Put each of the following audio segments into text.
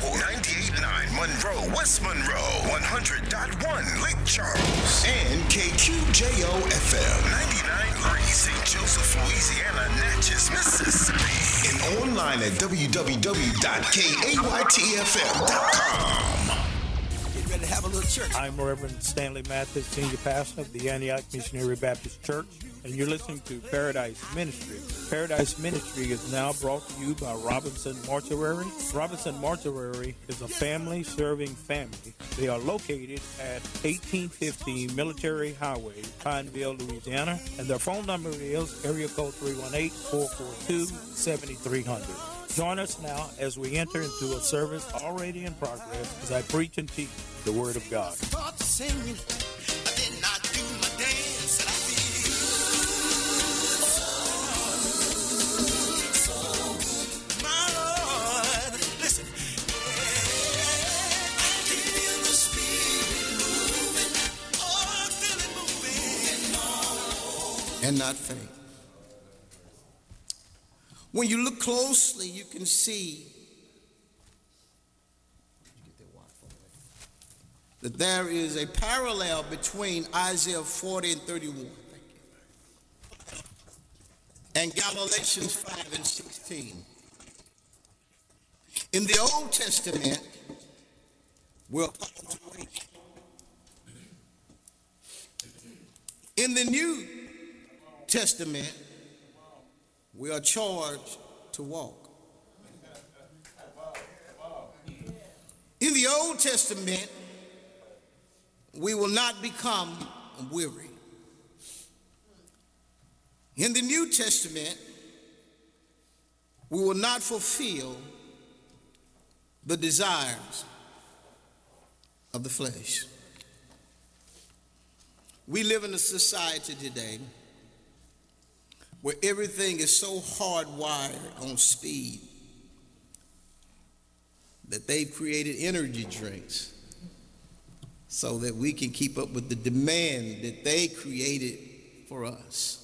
98.9 Monroe, West Monroe, 100.1 Lake Charles, and KQJO FM 99.3 St. Joseph, Louisiana, Natchez, Mississippi, and online at www.kaytfm.com. Get ready to have a little church. I'm Reverend Stanley Mathis, Senior Pastor of the Antioch Missionary Baptist Church, and you're listening to Paradise Ministry. Paradise Ministry is now brought to you by Robinson Mortuary. Robinson Mortuary is a family-serving family. They are located at 1815 Military Highway, Pineville, Louisiana, and their phone number is area code 318-442-7300. Join us now as we enter into a service already in progress as I preach and teach the Word of God. Start singing. I did not do my dance, and I feel my Lord. Listen. I feel the Spirit moving. Oh, I feel it moving. And not faint. When you look closely, you can see that there is a parallel between Isaiah 40 and 31 and Galatians 5 and 16. In the Old Testament, we're called to wait. In the New Testament, we are charged to walk. In the Old Testament, we will not become weary. In the New Testament, we will not fulfill the desires of the flesh. We live in a society today where everything is so hardwired on speed that they've created energy drinks so that we can keep up with the demand that they created for us.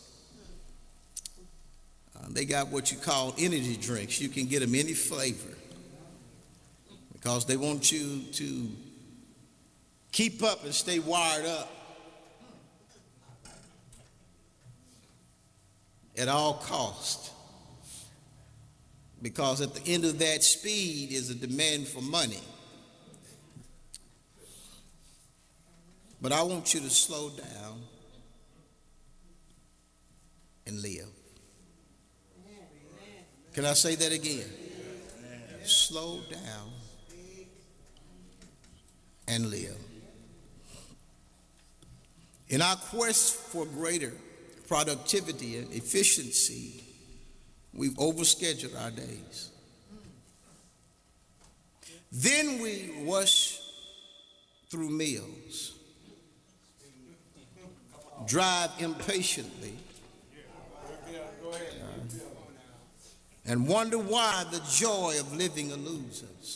They got what you call energy drinks. You can get them any flavor because they want you to keep up and stay wired up at all cost, because at the end of that speed is a demand for money. But I want you to slow down and live. Can I say that again? Slow down and live. In our quest for greater productivity and efficiency, we've overscheduled our days. Then we rush through meals, drive impatiently, and wonder why the joy of living eludes us.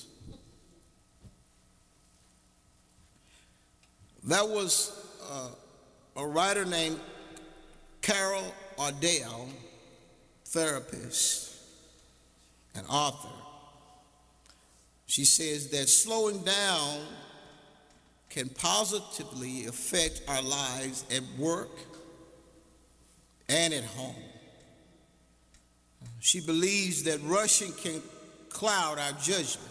There was a writer named Carol Ardell, therapist and author. She says that slowing down can positively affect our lives at work and at home. She believes that rushing can cloud our judgment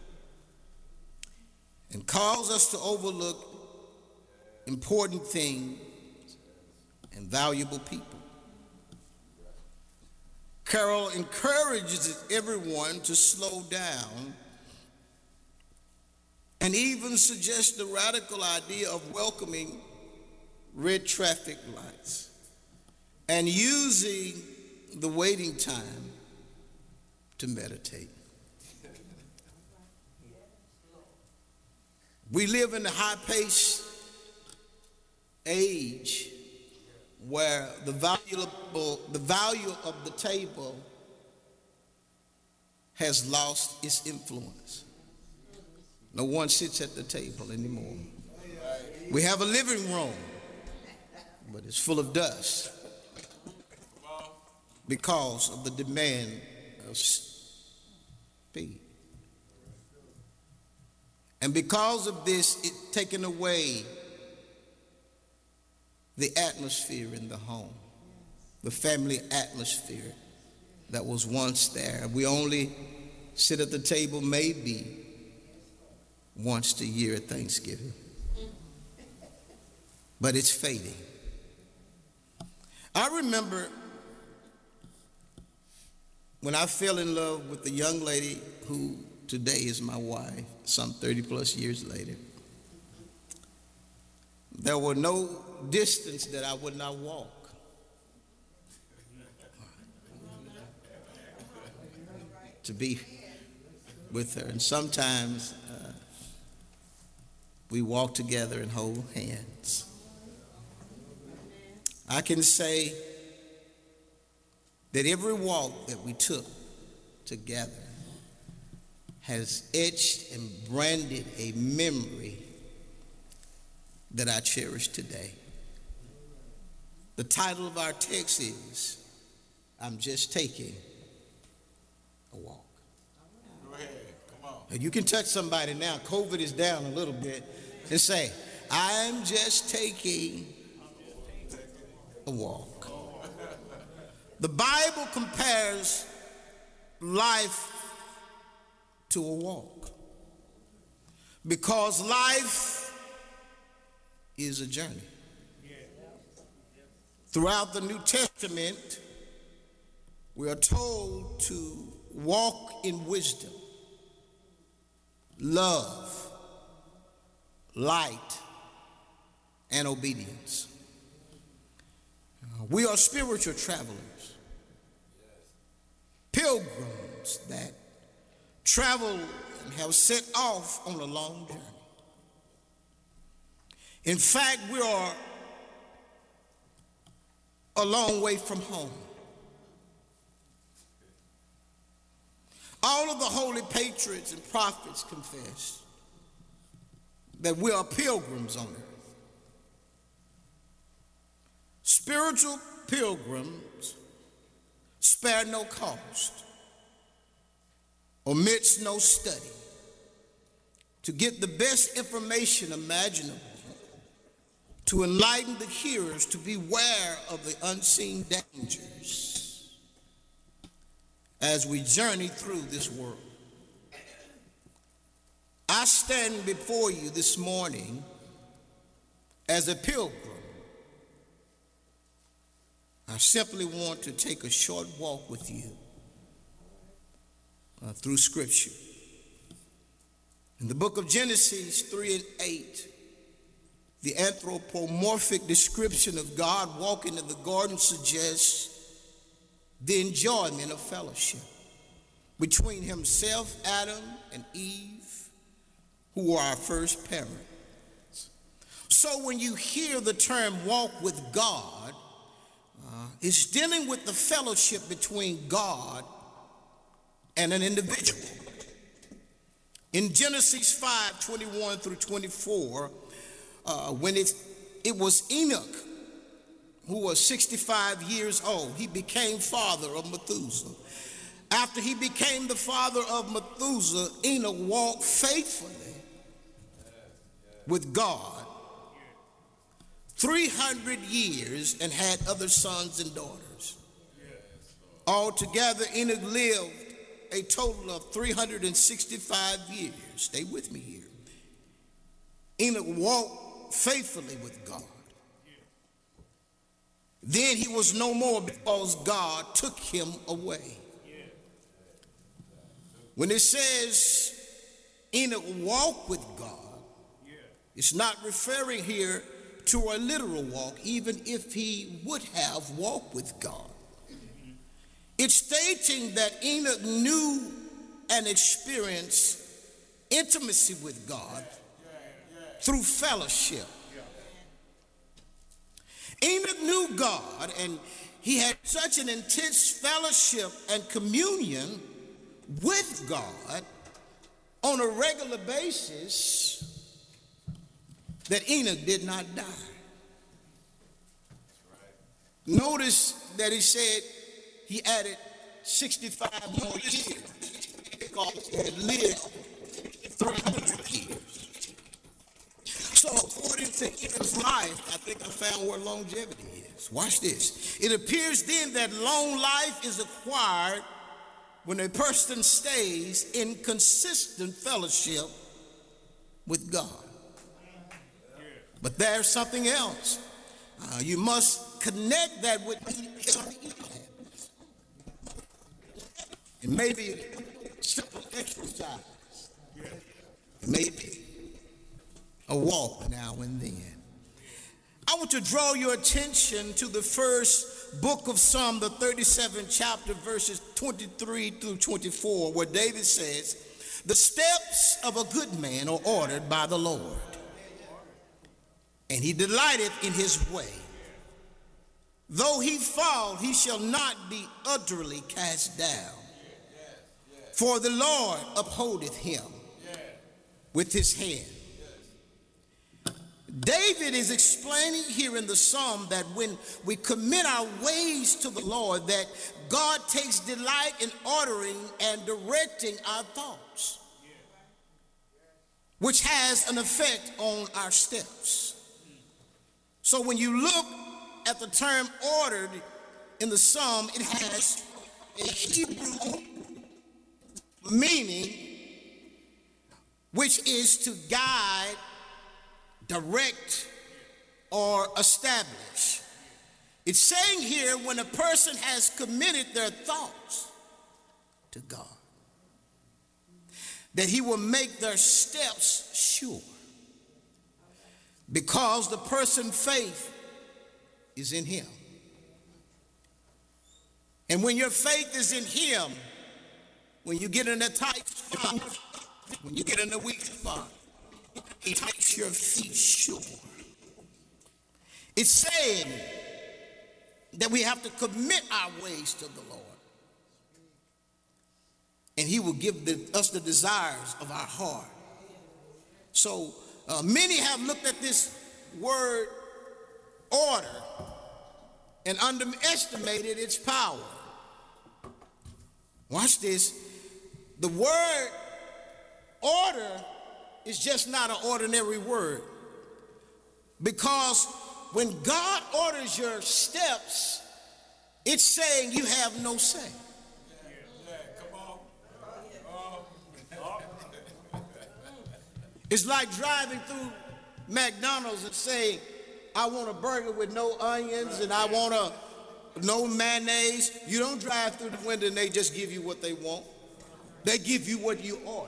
and cause us to overlook important things and valuable people. Carol encourages everyone to slow down and even suggests the radical idea of welcoming red traffic lights and using the waiting time to meditate. We live in a high-paced age where the value of the table has lost its influence. No one sits at the table anymore. We have a living room, but it's full of dust because of the demand of speed. And because of this, it's taken away the atmosphere in the home, the family atmosphere that was once there. We only sit at the table maybe once a year at Thanksgiving, but it's fading. I remember when I fell in love with the young lady who today is my wife, some 30 plus years later. There were no distance that I would not walk. To be with her. And sometimes we walk together and hold hands. I can say that every walk that we took together has etched and branded a memory that I cherish today. The title of our text is, I'm Just Taking a Walk. Go ahead, come on. And you can touch somebody now. COVID is down a little bit. And say, I'm just taking a walk. The Bible compares life to a walk because life is a journey. Throughout the New Testament, we are told to walk in wisdom, love, light, and obedience. We are spiritual travelers, pilgrims that travel and have set off on a long journey. In fact, we are a long way from home. All of the holy patriots and prophets confess that we are pilgrims on earth. Spiritual pilgrims spare no cost, omits no study to get the best information imaginable, to enlighten the hearers to beware of the unseen dangers as we journey through this world. I stand before you this morning as a pilgrim. I simply want to take a short walk with you through Scripture. In the book of Genesis 3 and 8, the anthropomorphic description of God walking in the garden suggests the enjoyment of fellowship between himself, Adam, and Eve, who were our first parents. So when you hear the term walk with God, it's dealing with the fellowship between God and an individual. In Genesis 5:21 through 24, when it was Enoch who was 65 years old, he became father of Methuselah. After he became the father of Methuselah, Enoch walked faithfully with God 300 years and had other sons and daughters. Altogether, Enoch lived a total of 365 years. Stay with me here. Enoch walked faithfully with God. Then he was no more because God took him away. When it says Enoch walked with God, it's not referring here to a literal walk, even if he would have walked with God. It's stating that Enoch knew and experienced intimacy with God through fellowship. Enoch knew God, and he had such an intense fellowship and communion with God on a regular basis that Enoch did not die. Notice that he said he added 65 more years because he had lived 300 years. said, in his life, I think I found where longevity is. Watch this. It appears then that long life is acquired when a person stays in consistent fellowship with God. But there's something else. You must connect that with healthy eating habits. It may be simple exercise. It may be a walk now and then. I want to draw your attention to the first book of Psalm, the 37th chapter, verses 23 through 24, where David says, "The steps of a good man are ordered by the Lord, and he delighteth in his way. Though he fall, he shall not be utterly cast down. For the Lord upholdeth him with his hand." David is explaining here in the psalm that when we commit our ways to the Lord, that God takes delight in ordering and directing our thoughts, which has an effect on our steps. So when you look at the term ordered in the psalm, it has a Hebrew meaning, which is to guide, direct, or establish. It's saying here when a person has committed their thoughts to God, that he will make their steps sure, because the person's faith is in him. And when your faith is in him, when you get in a tight spot, when you get in a weak spot, he makes your feet sure. It's saying that we have to commit our ways to the Lord, and he will give us the desires of our heart. So many have looked at this word order and underestimated its power. Watch this. The word order is just not an ordinary word, because when God orders your steps, it's saying you have no say. It's like driving through McDonald's and saying, "I want a burger with no onions and I want no mayonnaise." You don't drive through the window and they just give you what they want. They give you what you order.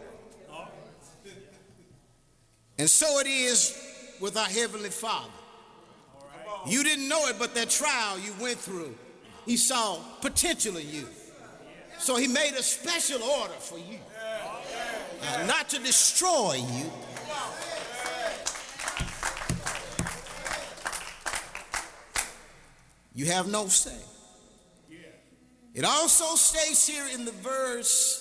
And so it is with our Heavenly Father. You didn't know it, but that trial you went through, he saw potential in you. So he made a special order for you, not to destroy you. You have no say. It also states here in the verse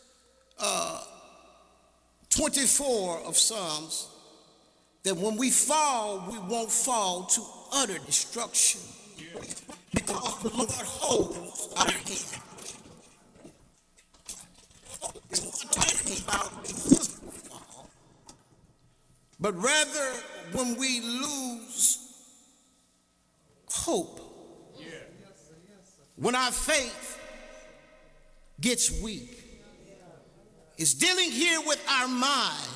24 of Psalms that when we fall, we won't fall to utter destruction, because the Lord holds our hand. It's not talking about a physical fall, but rather when we lose hope, when our faith gets weak. It's dealing here with our mind.